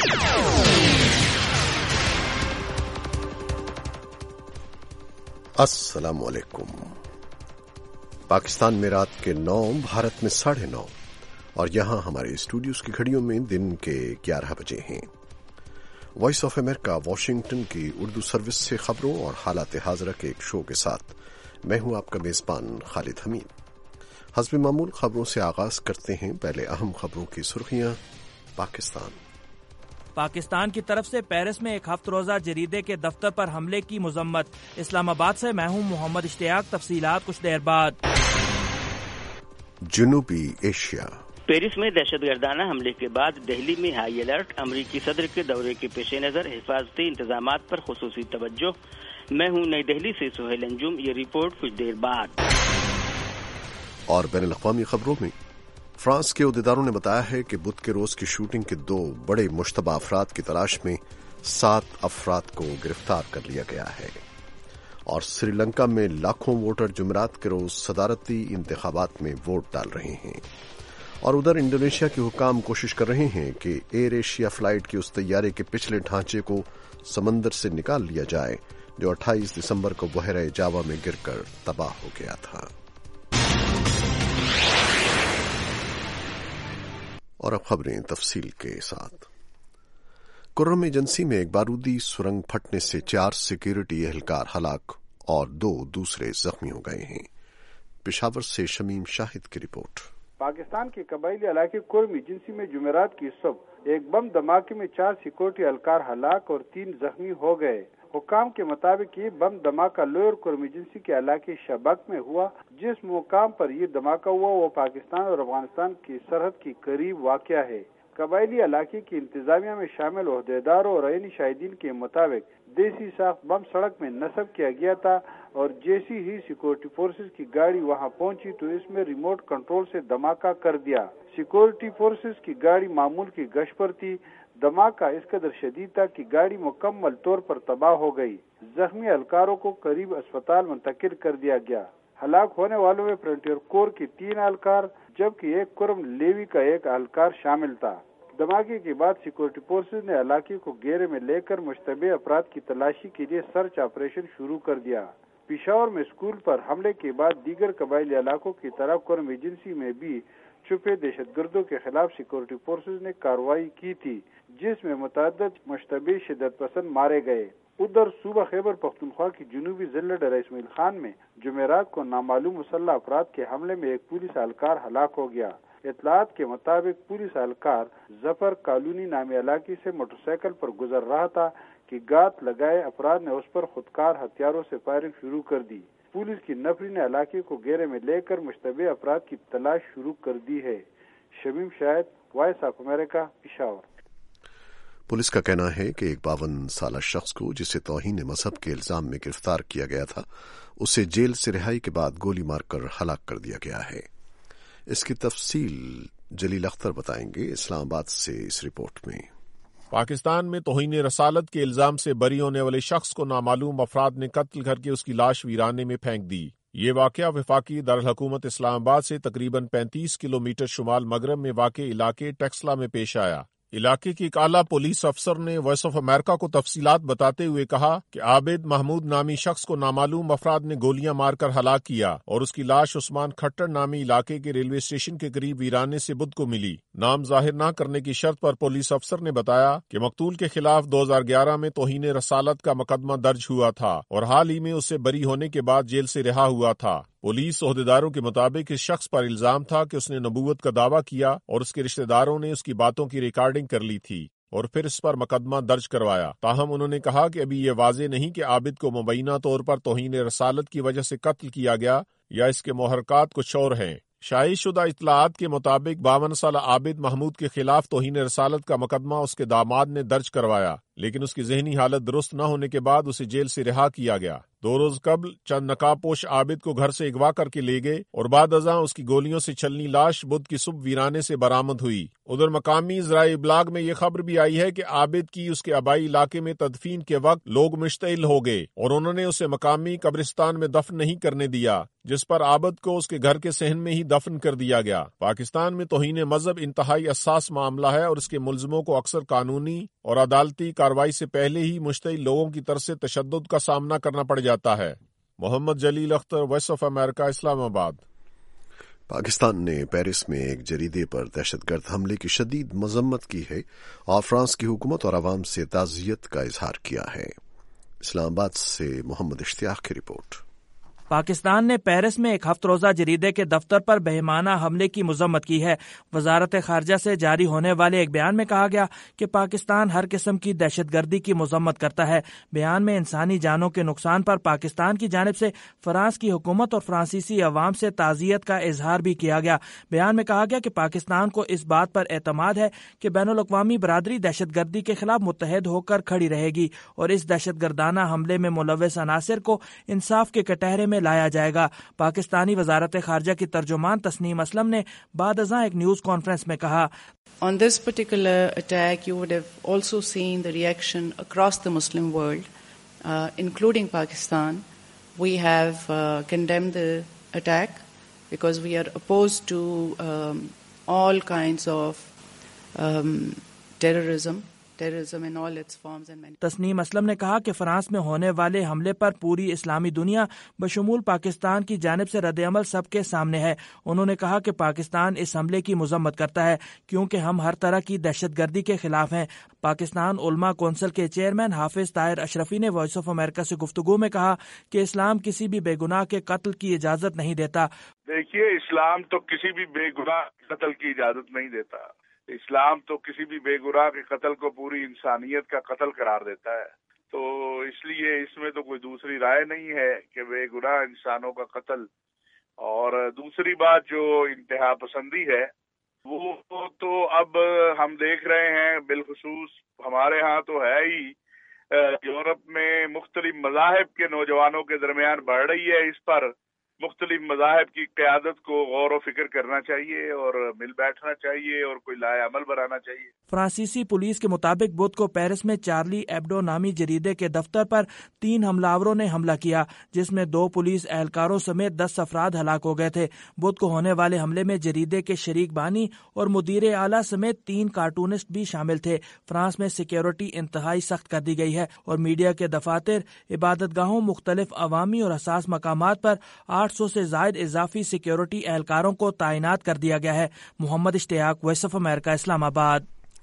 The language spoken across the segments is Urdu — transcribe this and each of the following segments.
अस्सलाम वालेकुम। पाकिस्तान में रात के 9, भारत में 9:30 और यहां हमारे स्टूडियोज की घड़ियों में दिन के 11 बजे हैं। वॉइस ऑफ अमेरिका वाशिंगटन की उर्दू सर्विस से खबरों और हालात हाज़िरा के एक शो के साथ मैं हूं आपका मेजबान खालिद हमीद। हस्ब मामूल खबरों से आगाज करते हैं। पहले अहम खबरों की सुर्खियां। पाकिस्तान की तरफ से पेरिस में एक हफ्त रोजा जरीदे के दफ्तर पर हमले की मजम्मत। इस्लामाबाद से मैं हूं मोहम्मद इश्तियाक। तफसीलात कुछ देर बाद। जनूबी एशिया। पेरिस में दहशतगर्दाना हमले के बाद दिल्ली में हाई अलर्ट। अमरीकी सदर के दौरे के पेश नजर हिफाजती इंतजामात पर खुसूसी तवज्जो। मैं हूं नई दिल्ली से सुहेल अंजुम। ये रिपोर्ट कुछ देर बाद। और बैनुल अक़वामी खबरों में फ्रांस के अहदेदारों ने बताया है कि बुध के रोज की शूटिंग के 2 बड़े मुश्तबा अफराद की तलाश में 7 अफराद को गिरफ्तार कर लिया गया है। और श्रीलंका में लाखों वोटर जुमेरात के रोज सदारती इंतखाबात में वोट डाल रहे हैं। और उधर इंडोनेशिया के हुकाम कोशिश कर रहे हैं कि एयर एशिया फ्लाइट के उस तैयारे के पिछले ढांचे को समंदर से निकाल लिया जाए जो 28 दिसंबर को बहरा जावा में गिरकर तबाह हो गया था। और अब खबरें तफसील के साथ। कुर्रम एजेंसी में एक बारूदी सुरंग फटने से 4 सिक्योरिटी एहलकार हलाक और 2 दूसरे जख्मी हो गए हैं। पेशावर से शमीम शाहिद की रिपोर्ट। पाकिस्तान के कबायली इलाके कुर्म एजेंसी में जुमेरात की सुबह एक बम धमाके में 4 सिक्योरिटी एहलकार हलाक और 3 जख्मी हो गए। हुकाम के मुताबिक ये बम धमाका लोअर कुर्म एजेंसी के इलाके शबक में हुआ। जिस मुकाम पर ये धमाका हुआ वो पाकिस्तान और अफगानिस्तान की सरहद के करीब वाक़या है। कबायली इलाके की इंतजामिया में शामिल ओहदेदारों और ऐनी शाहिदीन के मुताबिक देसी साख्त बम सड़क में नस्ब किया गया था और जैसी ही सिक्योरिटी फोर्सेज की गाड़ी वहां पहुंची तो इसमें रिमोट कंट्रोल से धमाका कर दिया। सिक्योरिटी फोर्सेज की गाड़ी मामूल की गश्त पर थी। धमाका इस कदर शदीद था कि गाड़ी मुकम्मल तौर पर तबाह हो गई। जख्मी एहलकारों को करीब अस्पताल मुंतकिल कर दिया गया। हलाक होने वालों में फ्रंटियर कोर के 3 एहलकार जबकि एक कुर्म लेवी का एक एहलकार शामिल था। धमाके के बाद सिक्योरिटी फोर्सेज ने इलाके को घेरे में लेकर मुश्तबे अफराद की तलाशी के लिए सर्च ऑपरेशन शुरू कर दिया। पेशावर में स्कूल पर हमले के बाद दीगर कबायली इलाकों की तरह कुर्म एजेंसी में भी छुपे दहशतगर्दों के खिलाफ सिक्योरिटी फोर्सेज ने कार्रवाई की थी जिसमें मुतअद्दिद मुश्तबे शिद्दत पसंद मारे गए। उधर सूबा खैबर पख्तूनख्वा की जनूबी जिला डरा इस्माइल खान में जुमेरात को नामालूम मुसल्लह अफराद के हमले में एक पुलिस एहलकार हलाक हो गया। इत्तलात के मुताबिक पुलिस एहलकार जफर कॉलोनी नामी इलाके से मोटरसाइकिल पर गुजर रहा था कि गात लगाए अफराद ने उस पर खुदकार हथियारों से फायरिंग शुरू कर दी। पुलिस की नफरी ने इलाके को घेरे में लेकर मुश्तबे अफराद की तलाश शुरू कर दी है। Shamim Shahid, voice of America, Peshawar. Police का कहना है कि एक 52 साला शख्स को जिसे तौहीन मजहब के इल्जाम में गिरफ्तार किया गया था उसे जेल से रिहाई के बाद गोली मारकर हलाक कर दिया गया है। इसकी तफसील जलील अख्तर बताएंगे इस्लामाबाद से इस रिपोर्ट में। पाकिस्तान में तौहीन रसालत के इल्जाम से बरी होने वाले शख्स को नामालूम अफराद ने कत्ल करके उसकी लाश वीराने में फेंक दी। ये वाकया वफाकी दारुल हुकूमत इस्लामाबाद से तकरीबन 35 किलोमीटर शुमाल मगरब में वाक़े इलाके टेक्सला में पेश आया। इलाके की एक आला पुलिस अफसर ने वॉइस ऑफ अमेरिका को तफसीलात बताते हुए कहा कि आबिद महमूद नामी शख्स को नामालूम अफराद ने गोलियां मारकर हलाक किया और उसकी लाश उस्मान खट्टर नामी इलाके के रेलवे स्टेशन के करीब वीराने से बुध को मिली। नाम जाहिर न करने की शर्त पर पुलिस अफसर ने बताया कि मकतूल के खिलाफ 2011 में तौहीन रसालत का मुकदमा दर्ज हुआ था और हाल ही में उससे बरी होने के बाद जेल से रिहा हुआ था। पुलिस ओहदेदारों के मुताबिक इस शख्स पर इल्जाम था कि उसने नबूवत का दावा किया और उसके रिश्तेदारों ने उसकी बातों की रिकॉर्डिंग कर ली थी और फिर इस पर मुकदमा दर्ज करवाया। ताहम उन्होंने कहा कि अभी ये वाजे नहीं कि आबिद को मुबैना तौर पर तौहीन रसालत की वजह से कत्ल किया गया या इसके मुहर्रकात कुछ और हैं। शाइशुदा इत्तलाआत के मुताबिक 52 साल आबिद महमूद के खिलाफ तौहीन रसालत का मुकदमा उसके दामाद ने दर्ज करवाया, लेकिन उसकी जहनी हालत दुरुस्त न होने के बाद उसे जेल से रिहा किया गया। 2 रोज कबल चंद नकाबपोश आबिद को घर से अगवा करके ले गए और बाद अज़ां उसकी गोलियों से छलनी लाश बुध की सुबह वीराने से बरामद हुई। उधर मकामी ज़राए इब्लाग में यह खबर भी आई है कि आबिद की उसके आबाई इलाके में तदफीन के वक्त लोग मुश्तइल हो गए और उन्होंने उसे मकामी कब्रिस्तान में दफन नहीं करने दिया, جس پر عابد کو اس کے گھر کے صحن میں ہی دفن کر دیا گیا۔ پاکستان میں توہین مذہب انتہائی حساس معاملہ ہے اور اس کے ملزموں کو اکثر قانونی اور عدالتی کارروائی سے پہلے ہی مشتعل لوگوں کی طرف سے تشدد کا سامنا کرنا پڑ جاتا ہے۔ Muhammad Jalil Akhtar, voice of America, Islamabad. Pakistan نے پیرس میں ایک جریدے پر دہشت گرد حملے کی شدید مذمت کی ہے اور فرانس کی حکومت اور عوام سے تعزیت کا اظہار کیا ہے۔ اسلام آباد سے محمد اشتیاق کی رپورٹ۔ پاکستان نے پیرس میں ایک ہفت روزہ جریدے کے دفتر پر بہیمانہ حملے کی مذمت کی ہے۔ وزارت خارجہ سے جاری ہونے والے ایک بیان میں کہا گیا کہ پاکستان ہر قسم کی دہشت گردی کی مذمت کرتا ہے۔ بیان میں انسانی جانوں کے نقصان پر پاکستان کی جانب سے فرانس کی حکومت اور فرانسیسی عوام سے تعزیت کا اظہار بھی کیا گیا۔ بیان میں کہا گیا کہ پاکستان کو اس بات پر اعتماد ہے کہ بین الاقوامی برادری دہشت گردی کے خلاف متحد ہو کر کھڑی رہے گی اور اس دہشت گردانہ حملے میں ملوث عناصر کو انصاف کے کٹہرے میں لایا جائے گا۔ پاکستانی وزارت خارجہ کی ترجمان تسنیم اسلم نے بعد ازاں ایک نیوز کانفرنس میں کہا، On this particular attack, you would have also seen the reaction across the Muslim world, including Pakistan. We have condemned the attack because we are opposed to all kinds of terrorism in all its forms and many. Tasnim Aslam نے کہا کہ فرانس میں ہونے والے حملے پر پوری اسلامی دنیا بشمول پاکستان کی جانب سے رد عمل سب کے سامنے ہے۔ انہوں نے کہا کہ پاکستان اس حملے کی مذمت کرتا ہے کیونکہ ہم ہر طرح کی دہشت گردی کے خلاف ہیں۔ پاکستان علماء کونسل کے چیئرمین حافظ طاہر اشرفی نے وائس آف امریکہ سے گفتگو میں کہا کہ اسلام کسی بھی بے گناہ کے قتل کی اجازت نہیں دیتا۔ دیکھیے، اسلام تو کسی بھی بے گناہ قتل کی اجازت نہیں دیتا۔ اسلام تو کسی بھی بے گناہ کے قتل کو پوری انسانیت کا قتل قرار دیتا ہے۔ تو اس لیے اس میں تو کوئی دوسری رائے نہیں ہے کہ بے گناہ انسانوں کا قتل۔ اور دوسری بات جو انتہا پسندی ہے وہ تو اب ہم دیکھ رہے ہیں، بالخصوص ہمارے ہاں تو ہے ہی، یورپ میں مختلف مذاہب کے نوجوانوں کے درمیان بڑھ رہی ہے۔ اس پر مختلف مذاہب کی قیادت کو غور و فکر کرنا چاہیے اور مل بیٹھنا چاہیے اور کوئی لائے عمل بنانا چاہیے۔ فرانسیسی پولیس کے مطابق بدھ کو پیرس میں چارلی ایبڈو نامی جریدے کے دفتر پر 3 حملہ آوروں نے حملہ کیا، جس میں 2 پولیس اہلکاروں سمیت 10 افراد ہلاک ہو گئے تھے۔ بدھ کو ہونے والے حملے میں جریدے کے شریک بانی اور مدیر اعلیٰ سمیت 3 کارٹونسٹ بھی شامل تھے۔ فرانس میں سیکیورٹی انتہائی سخت کر دی گئی ہے اور میڈیا کے دفاتر، عبادت گاہوں، مختلف عوامی اور حساس مقامات پر 800 سے زائد اضافی سیکیورٹی اہلکاروں کو تعینات کر دیا گیا ہے۔ محمد اشتیاق، وائس آف امریکہ، اسلام آباد۔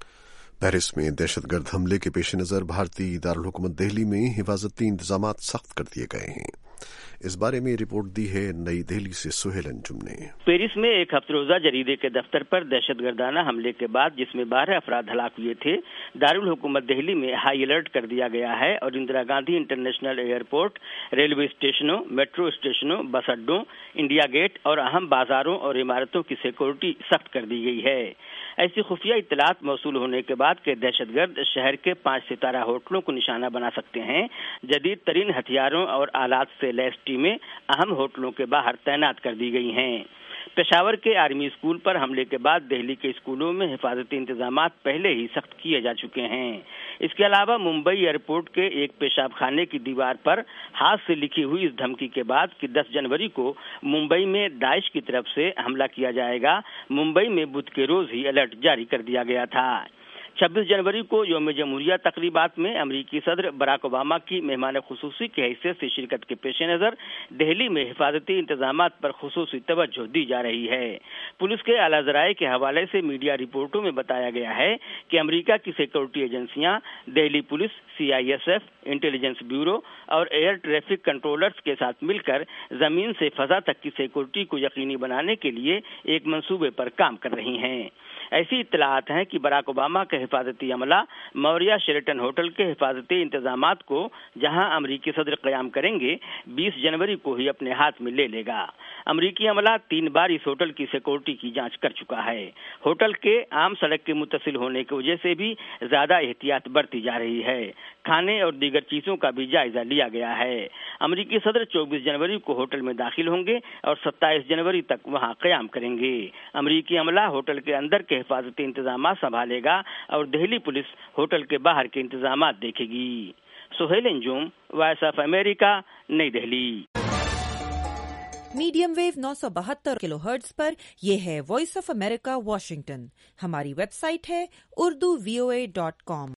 پیرس میں دہشت گرد حملے کے پیش نظر بھارتی دارالحکومت دہلی میں حفاظتی انتظامات سخت کر دیے گئے ہیں۔ اس بارے میں رپورٹ دی ہے نئی دہلی سے سہیل انجم نے۔ پیرس میں ایک ہفت روزہ جریدے کے دفتر پر دہشت گردانہ حملے کے بعد جس میں 12 افراد ہلاک ہوئے تھے، دارالحکومت دہلی میں ہائی الرٹ کر دیا گیا ہے اور Indira Gandhi international airport, railway اسٹیشنوں، میٹرو اسٹیشنوں، بس اڈوں، انڈیا گیٹ اور اہم بازاروں اور عمارتوں کی سیکورٹی سخت کر دی گئی ہے۔ ایسی خفیہ اطلاعات موصول ہونے کے بعد کہ دہشت گرد شہر کے 5 ستارہ ہوٹلوں کو نشانہ بنا سکتے ہیں، جدید ترین ہتھیاروں اور آلات سے لیس ٹیمیں اہم ہوٹلوں کے باہر تعینات کر دی گئی ہیں۔ پشاور کے آرمی اسکول پر حملے کے بعد دہلی کے اسکولوں میں حفاظتی انتظامات پہلے ہی سخت کیے جا چکے ہیں۔ اس کے علاوہ ممبئی ایئرپورٹ کے ایک پیشاب خانے کی دیوار پر ہاتھ سے لکھی ہوئی اس دھمکی کے بعد کہ 10 جنوری کو ممبئی میں داعش کی طرف سے حملہ کیا جائے گا، ممبئی میں بدھ کے روز ہی الرٹ جاری کر دیا گیا تھا۔ 26 جنوری کو یوم جمہوریہ تقریبات میں امریکی صدر براک اوباما کی مہمان خصوصی کی حیثیت سے شرکت کے پیش نظر دہلی میں حفاظتی انتظامات پر خصوصی توجہ دی جا رہی ہے۔ پولیس کے اعلیٰ ذرائع کے حوالے سے میڈیا رپورٹوں میں بتایا گیا ہے کہ امریکہ کی سیکورٹی ایجنسیاں Delhi police, CISF، intelligence bureau اور ایئر ٹریفک کنٹرولرز کے ساتھ مل کر زمین سے فضا تک کی سیکورٹی کو یقینی بنانے کے لیے ایک منصوبے پر کام کر رہی ہیں۔ ایسی اطلاعات ہیں کہ براک اوباما کا حفاظتی عملہ موریہ شیرٹن ہوٹل کے حفاظتی انتظامات کو جہاں امریکی صدر قیام کریں گے 20 جنوری کو ہی اپنے ہاتھ میں لے لے گا۔ امریکی عملہ 3 بار اس ہوٹل کی سیکورٹی کی جانچ کر چکا ہے۔ ہوٹل کے عام سڑک کے متصل ہونے کی وجہ سے بھی زیادہ احتیاط برتی جا رہی ہے۔ کھانے اور دیگر چیزوں کا بھی جائزہ لیا گیا ہے۔ امریکی صدر 24 جنوری کو ہوٹل میں داخل ہوں گے اور 27 جنوری تک وہاں قیام کریں گے۔ امریکی عملہ ہوٹل کے اندر کے حفاظتی انتظامات سنبھالے گا اور دہلی پولیس ہوٹل کے باہر کے انتظامات دیکھے گی۔ Sohail Anjum, voice of America, Nai Delhi. Medium wave 972 kilo hertz پر یہ ہے وائس آف امریکہ واشنگٹن. ہماری ویب سائٹ ہے urduvoa.com.